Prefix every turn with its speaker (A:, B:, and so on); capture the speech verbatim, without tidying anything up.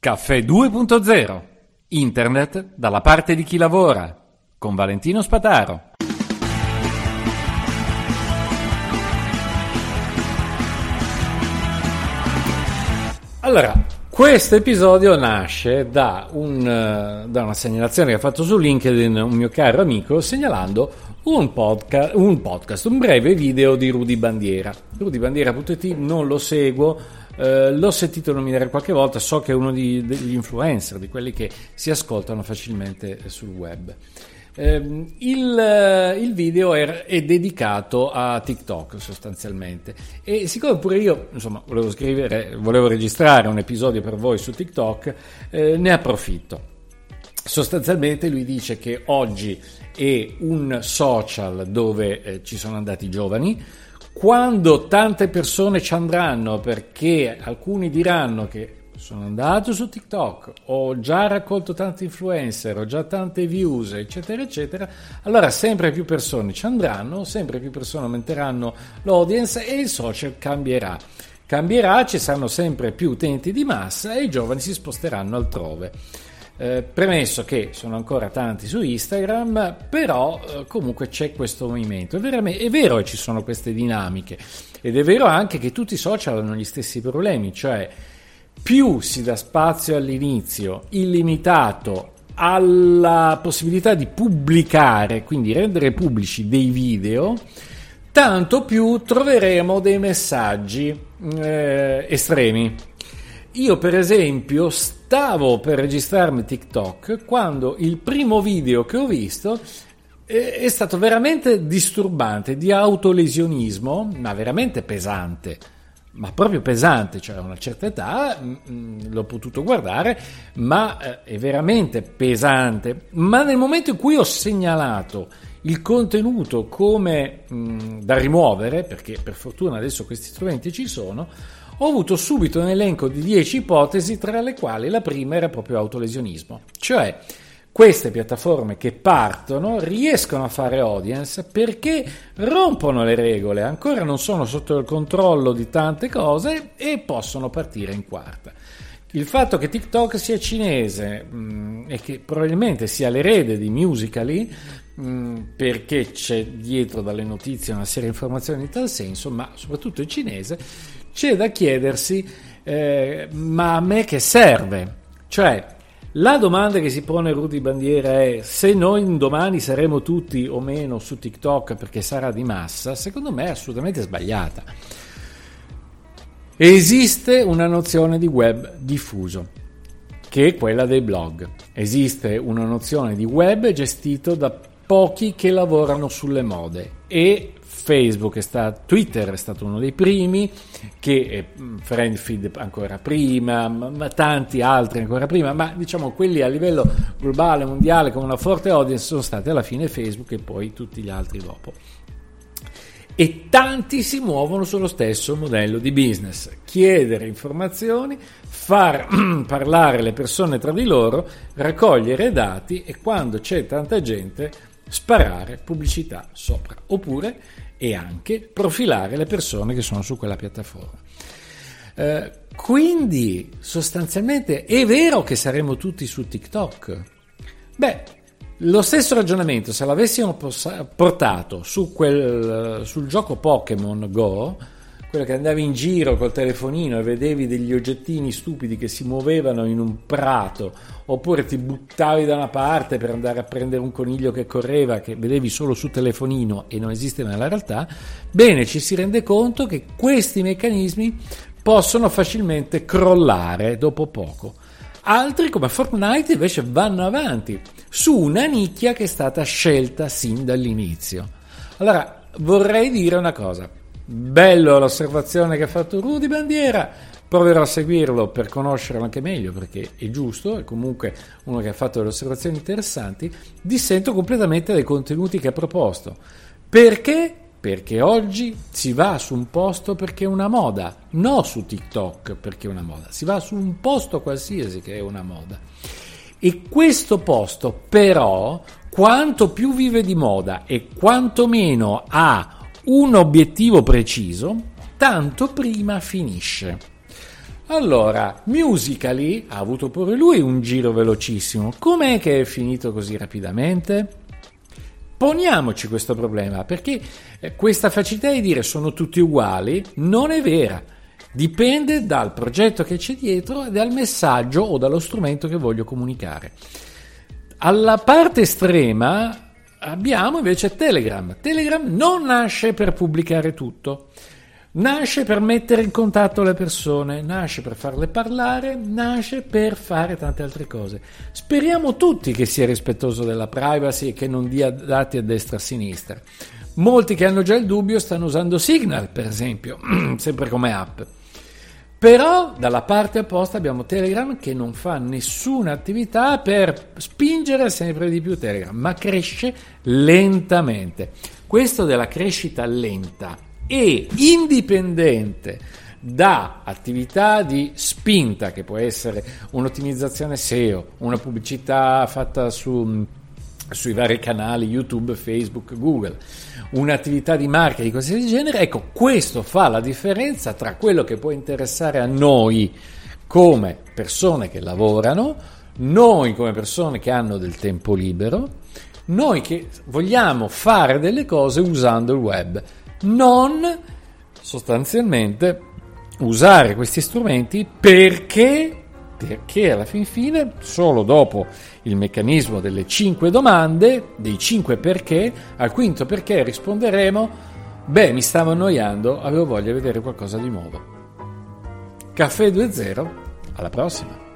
A: Caffè due punto zero. Internet dalla parte di chi lavora. Con Valentino Spataro. Allora, questo episodio nasce da, un, da una segnalazione che ha fatto su LinkedIn un mio caro amico segnalando un podcast, un podcast, un breve video di Rudy Bandiera. rudy bandiera punto it non lo seguo. Uh, l'ho sentito nominare qualche volta, so che è uno di, degli influencer, di quelli che si ascoltano facilmente sul web. Uh, il, il video è, è dedicato a TikTok sostanzialmente, e siccome pure io insomma volevo scrivere, volevo registrare un episodio per voi su TikTok, eh, ne approfitto. Sostanzialmente lui dice che oggi è un social dove eh, ci sono andati i giovani. Quando tante persone ci andranno, perché alcuni diranno che sono andato su TikTok, ho già raccolto tanti influencer, ho già tante views, eccetera, eccetera, allora sempre più persone ci andranno, sempre più persone aumenteranno l'audience e il social cambierà. Cambierà, ci saranno sempre più utenti di massa e i giovani si sposteranno altrove. Eh, premesso che sono ancora tanti su Instagram, però eh, comunque c'è questo movimento. È, veramente, è vero che ci sono queste dinamiche, ed è vero anche che tutti i social hanno gli stessi problemi, cioè più si dà spazio all'inizio illimitato alla possibilità di pubblicare, quindi rendere pubblici dei video, tanto più troveremo dei messaggi eh, estremi. Io per esempio stavo per registrarmi TikTok quando il primo video che ho visto è stato veramente disturbante, di autolesionismo, ma veramente pesante, ma proprio pesante, cioè a una certa età mh, l'ho potuto guardare, ma eh, è veramente pesante. Ma nel momento in cui ho segnalato il contenuto come mh, da rimuovere, perché per fortuna adesso questi strumenti ci sono, ho avuto subito un elenco di dieci ipotesi, tra le quali la prima era proprio autolesionismo. Cioè, queste piattaforme che partono riescono a fare audience perché rompono le regole, ancora non sono sotto il controllo di tante cose e possono partire in quarta. Il fatto che TikTok sia cinese mh, e che probabilmente sia l'erede di Musical.ly, mh, perché c'è dietro dalle notizie una serie di informazioni in tal senso, ma soprattutto è cinese, c'è da chiedersi eh, ma a me che serve? Cioè, la domanda che si pone Rudy Bandiera è: se noi domani saremo tutti o meno su TikTok perché sarà di massa, secondo me è assolutamente sbagliata. Esiste una nozione di web diffuso, che è quella dei blog. Esiste una nozione di web gestito da pochi che lavorano sulle mode, e Facebook è stato, Twitter è stato uno dei primi, che Friendfeed ancora prima, ma, ma tanti altri ancora prima, ma diciamo quelli a livello globale, mondiale, con una forte audience sono stati alla fine Facebook e poi tutti gli altri dopo. E tanti si muovono sullo stesso modello di business: chiedere informazioni, far parlare le persone tra di loro, raccogliere dati e quando c'è tanta gente sparare pubblicità sopra, oppure e anche profilare le persone che sono su quella piattaforma. Eh, quindi sostanzialmente è vero che saremo tutti su TikTok? Beh, lo stesso ragionamento se l'avessimo portato su quel, sul gioco Pokémon Go, quello che andavi in giro col telefonino e vedevi degli oggettini stupidi che si muovevano in un prato, oppure ti buttavi da una parte per andare a prendere un coniglio che correva, che vedevi solo su telefonino e non esiste nella realtà, bene, ci si rende conto che questi meccanismi possono facilmente crollare dopo poco. Altri, come Fortnite, invece vanno avanti su una nicchia che è stata scelta sin dall'inizio. Allora, vorrei dire una cosa: bello l'osservazione che ha fatto Rudy Bandiera, proverò a seguirlo per conoscerlo anche meglio, perché è giusto, è comunque uno che ha fatto delle osservazioni interessanti. Dissento completamente dai contenuti che ha proposto. Perché? Perché oggi si va su un posto perché è una moda, non su TikTok perché è una moda, si va su un posto qualsiasi che è una moda. E questo posto però, quanto più vive di moda e quanto meno ha un obiettivo preciso, tanto prima finisce. Allora, Musical.ly ha avuto pure lui un giro velocissimo. Com'è che è finito così rapidamente? Poniamoci questo problema, perché questa facilità di dire sono tutti uguali non è vera. Dipende dal progetto che c'è dietro e dal messaggio o dallo strumento che voglio comunicare. Alla parte estrema abbiamo invece Telegram. Telegram non nasce per pubblicare tutto. Nasce per mettere in contatto le persone, nasce per farle parlare, nasce per fare tante altre cose. Speriamo tutti che sia rispettoso della privacy e che non dia dati a destra e a sinistra. Molti che hanno già il dubbio stanno usando Signal, per esempio, sempre come app. Però dalla parte opposta abbiamo Telegram che non fa nessuna attività per spingere sempre di più Telegram, ma cresce lentamente. Questo della crescita lenta e indipendente da attività di spinta, che può essere un'ottimizzazione S E O, una pubblicità fatta su, sui vari canali YouTube, Facebook, Google, un'attività di marketing di qualsiasi genere, ecco, questo fa la differenza tra quello che può interessare a noi come persone che lavorano, noi come persone che hanno del tempo libero, noi che vogliamo fare delle cose usando il web. Non sostanzialmente usare questi strumenti perché, perché alla fin fine, solo dopo il meccanismo delle cinque domande, dei cinque perché, al quinto perché risponderemo: beh, mi stavo annoiando, avevo voglia di vedere qualcosa di nuovo. Caffè due zero, alla prossima!